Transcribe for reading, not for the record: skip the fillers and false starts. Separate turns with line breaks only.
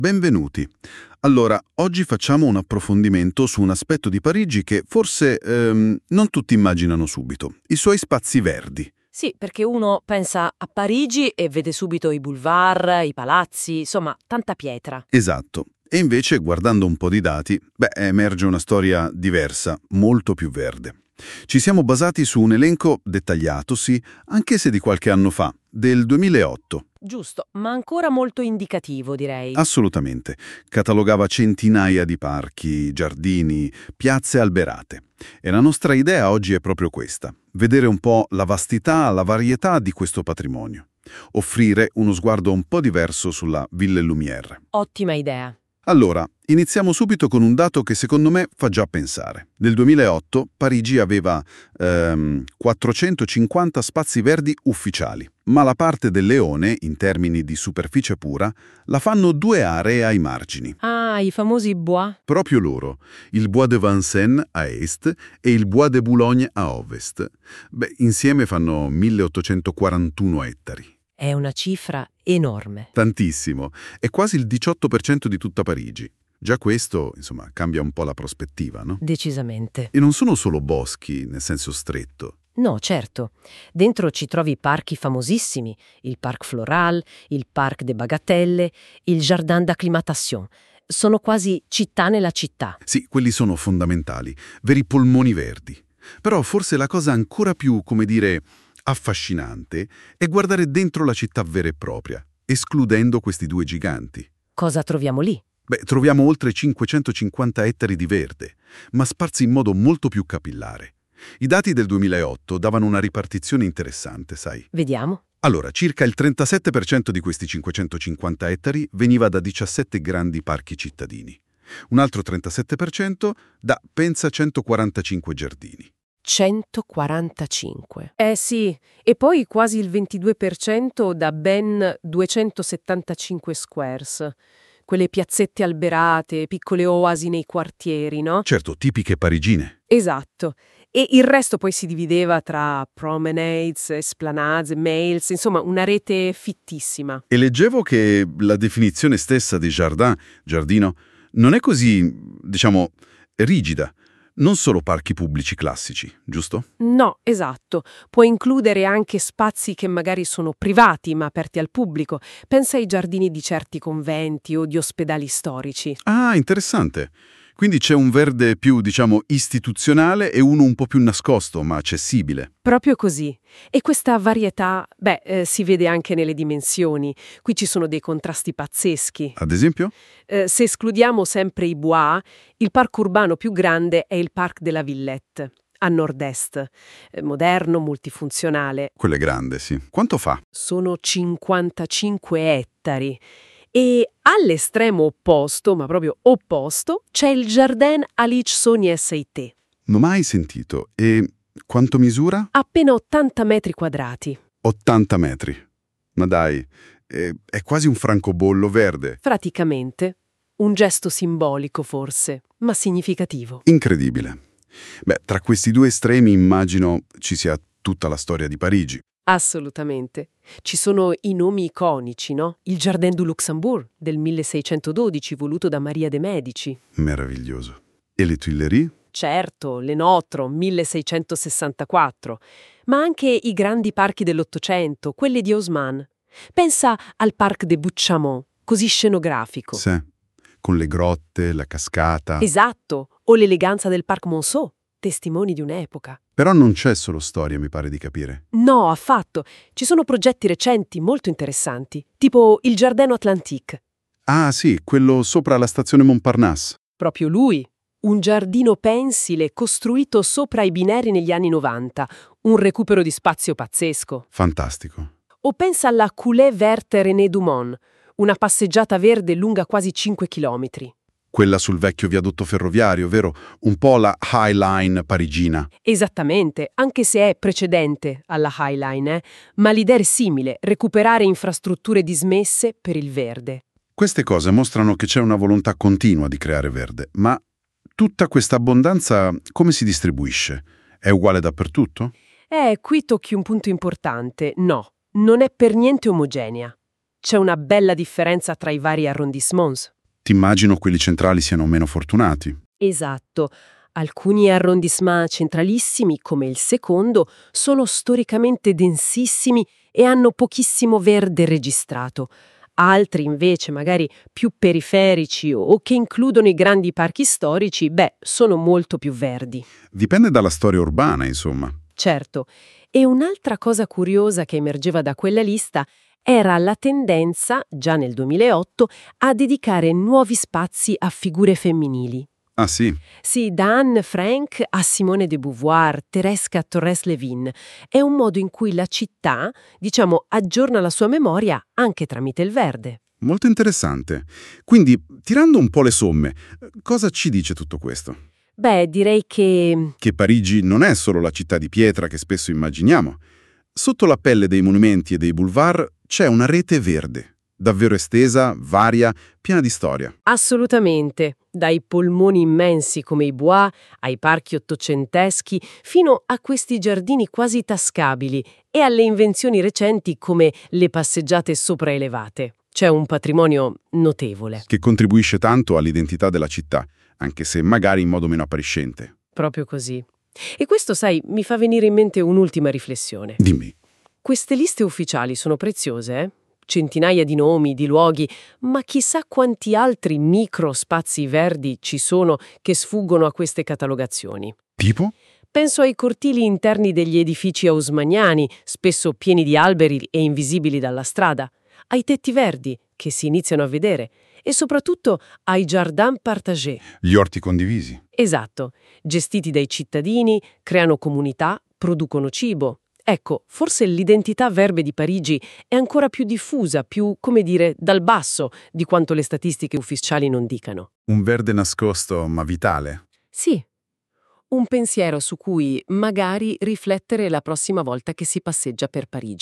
Benvenuti. Allora, oggi facciamo un approfondimento su un aspetto di Parigi che forse non tutti immaginano subito, i suoi spazi verdi.
Sì, perché uno pensa a Parigi e vede subito i boulevard, i palazzi, insomma, tanta pietra.
Esatto. E invece, guardando un po' di dati, emerge una storia diversa, molto più verde. Ci siamo basati su un elenco dettagliato, sì, anche se di qualche anno fa, del 2008.
Giusto, ma ancora molto indicativo, direi.
Assolutamente. Catalogava centinaia di parchi, giardini, piazze alberate. E la nostra idea oggi è proprio questa: vedere un po' la vastità, la varietà di questo patrimonio. Offrire uno sguardo un po' diverso sulla Ville Lumière.
Ottima idea.
Allora, iniziamo subito con un dato che secondo me fa già pensare. Nel 2008 Parigi aveva 450 spazi verdi ufficiali, ma la parte del leone, in termini di superficie pura, la fanno due aree ai margini.
Ah, i famosi bois?
Proprio loro, il Bois de Vincennes a est e il Bois de Boulogne a ovest. Insieme fanno 1841 ettari.
È una cifra enorme.
Tantissimo, è quasi il 18% di tutta Parigi. Già questo, insomma, cambia un po' la prospettiva, no?
Decisamente.
E non sono solo boschi, nel senso stretto.
No, certo. Dentro ci trovi parchi famosissimi, il Parc Floral, il Parc des Bagatelles, il Jardin d'Acclimatation. Sono quasi città nella città.
Sì, quelli sono fondamentali, veri polmoni verdi. Però forse la cosa ancora più, come dire, affascinante è guardare dentro la città vera e propria, escludendo questi due giganti.
Cosa troviamo lì?
Troviamo oltre 550 ettari di verde, ma sparsi in modo molto più capillare. I dati del 2008 davano una ripartizione interessante, sai.
Vediamo.
Allora, circa il 37% di questi 550 ettari veniva da 17 grandi parchi cittadini. Un altro 37% da, pensa, 145 giardini.
145. Sì, e poi quasi il 22% da ben 275 squares. Quelle piazzette alberate, piccole oasi nei quartieri, no?
Certo, tipiche parigine.
Esatto. E il resto poi si divideva tra promenades, esplanades, mails, insomma una rete fittissima.
E leggevo che la definizione stessa di giardino, non è così, diciamo, rigida. Non solo parchi pubblici classici, giusto?
No, esatto. Può includere anche spazi che magari sono privati ma aperti al pubblico. Pensa ai giardini di certi conventi o di ospedali storici.
Ah, interessante. Quindi c'è un verde più, diciamo, istituzionale e uno un po' più nascosto, ma accessibile.
Proprio così. E questa varietà, si vede anche nelle dimensioni. Qui ci sono dei contrasti pazzeschi.
Ad esempio?
Se escludiamo sempre i bois, il parco urbano più grande è il Parc de la Villette, a nord-est. Moderno, multifunzionale.
Quello è grande, sì. Quanto fa?
Sono 55 ettari. E all'estremo opposto, ma proprio opposto, c'è il Jardin Alice-Saunier Seité.
Non ho mai sentito. E quanto misura?
Appena 80 metri quadrati.
80 metri. Ma dai, è quasi un francobollo verde.
Praticamente. Un gesto simbolico forse, ma significativo.
Incredibile. Tra questi due estremi immagino ci sia tutta la storia di Parigi.
Assolutamente. Ci sono i nomi iconici, no? Il Jardin du Luxembourg del 1612, voluto da Maria de' Medici.
Meraviglioso. E le Tuileries?
Certo, le Notre, 1664. Ma anche i grandi parchi dell'Ottocento, quelli di Haussmann. Pensa al Parc de Buchamont, così scenografico.
Sì, con le grotte, la cascata.
Esatto, o l'eleganza del Parc Monceau, testimoni di un'epoca.
Però non c'è solo storia, mi pare di capire.
No, affatto. Ci sono progetti recenti molto interessanti, tipo il Giardino Atlantique.
Ah sì, quello sopra la stazione Montparnasse.
Proprio lui. Un giardino pensile costruito sopra i binari negli anni 90. Un recupero di spazio pazzesco.
Fantastico.
O pensa alla Coulée Verte René Dumont, una passeggiata verde lunga quasi 5 chilometri.
Quella sul vecchio viadotto ferroviario, vero? Un po' la High Line parigina.
Esattamente, anche se è precedente alla High Line, ma l'idea è simile, recuperare infrastrutture dismesse per il verde.
Queste cose mostrano che c'è una volontà continua di creare verde, ma tutta questa abbondanza come si distribuisce? È uguale dappertutto?
Qui tocchi un punto importante. No, non è per niente omogenea. c'è una bella differenza tra i vari arrondissements.
Ti immagino quelli centrali siano meno fortunati.
Esatto. Alcuni arrondissement centralissimi, come il secondo, sono storicamente densissimi e hanno pochissimo verde registrato. Altri, invece, magari più periferici o che includono i grandi parchi storici, sono molto più verdi.
Dipende dalla storia urbana, insomma.
Certo. E un'altra cosa curiosa che emergeva da quella lista era la tendenza, già nel 2008, a dedicare nuovi spazi a figure femminili.
Ah sì?
Sì, da Anne Frank a Simone de Beauvoir, Teresca Torres-Levin. È un modo in cui la città, aggiorna la sua memoria anche tramite il verde.
Molto interessante. Quindi, tirando un po' le somme, cosa ci dice tutto questo?
Direi che...
Che Parigi non è solo la città di pietra che spesso immaginiamo. Sotto la pelle dei monumenti e dei boulevard c'è una rete verde, davvero estesa, varia, piena di storia.
Assolutamente. Dai polmoni immensi come i Bois, ai parchi ottocenteschi, fino a questi giardini quasi tascabili e alle invenzioni recenti come le passeggiate sopraelevate. C'è un patrimonio notevole.
Che contribuisce tanto all'identità della città, anche se magari in modo meno appariscente.
Proprio così. E questo, sai, mi fa venire in mente un'ultima riflessione.
Dimmi.
Queste liste ufficiali sono preziose, eh? Centinaia di nomi, di luoghi, ma chissà quanti altri micro spazi verdi ci sono che sfuggono a queste catalogazioni.
Tipo?
Penso ai cortili interni degli edifici haussmanniani, spesso pieni di alberi e invisibili dalla strada, ai tetti verdi, che si iniziano a vedere, e soprattutto ai jardin partagés.
Gli orti condivisi.
Esatto, gestiti dai cittadini, creano comunità, producono cibo. Ecco, forse l'identità verde di Parigi è ancora più diffusa, più, dal basso di quanto le statistiche ufficiali non dicano.
Un verde nascosto, ma vitale.
Sì, un pensiero su cui magari riflettere la prossima volta che si passeggia per Parigi.